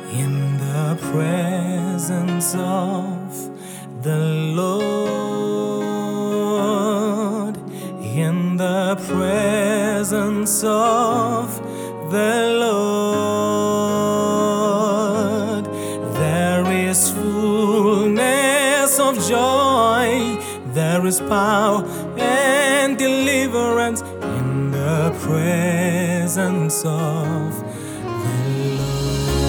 in the presence of the Lord, in the presence of the Lord, there is fullness of joy, there is power and deliverance in the presence of the Lord.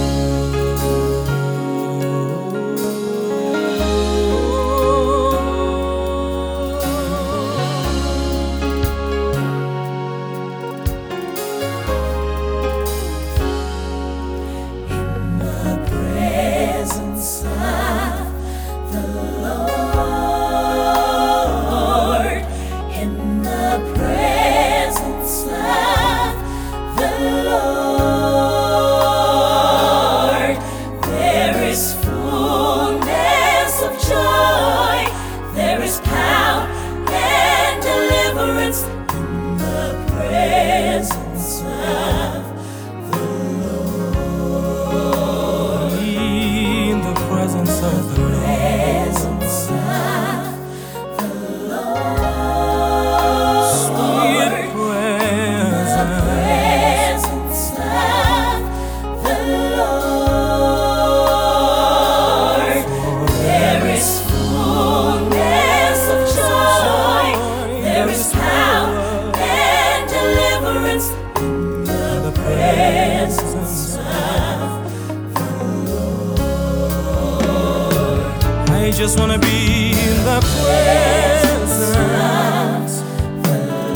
I just wanna be in the presence of the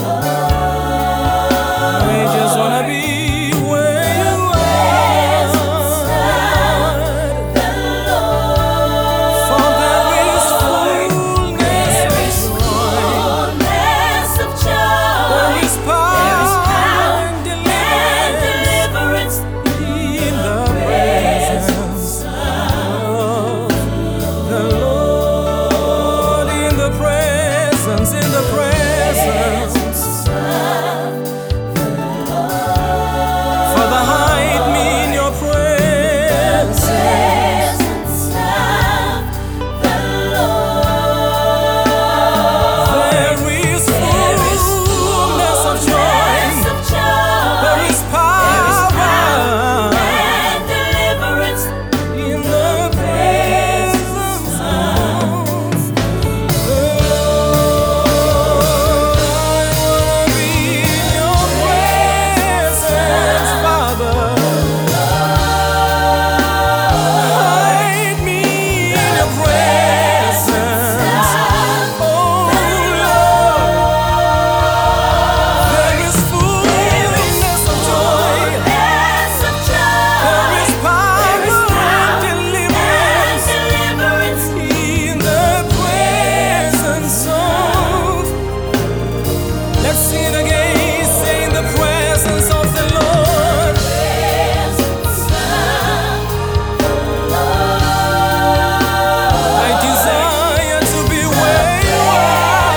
Lord. I just wanna be where you are, the Lord. For there is fullness of joy, there is power and deliverance in the presence of the Lord, in the presence of the Lord. Father, hide me in your presence. There is fullness of joy, there is power and deliverance in the presence of the Lord. I wanna be in your presence, Father. Hide me in your presence, oh Lord. There is fullness of joy, there is power and deliverance in the presence of. Let's sing it again, say in the presence of the Lord. I desire to be where you are.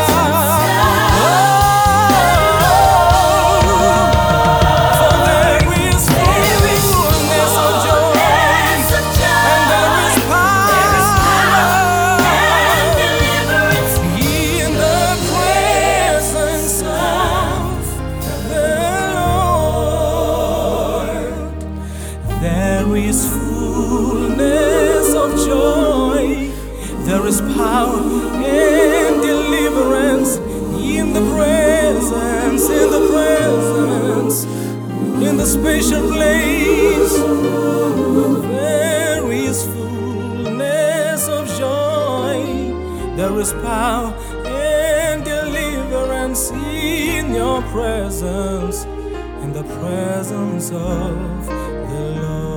For there is fullness of joy, and there is power in the presence of the Lord. There is fullness of joy, there is power and deliverance in the presence, in the special place. There is fullness of joy, there is power and deliverance in your presence, in the presence of the Lord.